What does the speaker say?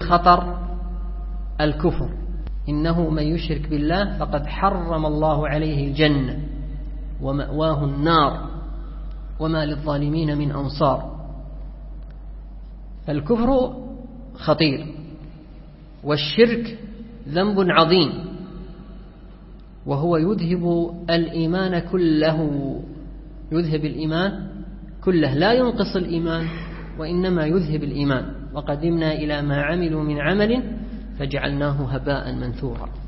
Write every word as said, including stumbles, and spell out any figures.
خطر الكفر. إنه من يشرك بالله فقد حرم الله عليه الجنة ومأواه النار وما للظالمين من أنصار. فالكفر خطير، والشرك ذنب عظيم، وهو يذهب الإيمان كله، يذهب الإيمان كله، لا ينقص الإيمان وإنما يذهب الإيمان. وقدمنا إلى ما عملوا من عمل فجعلناه هباء منثورا.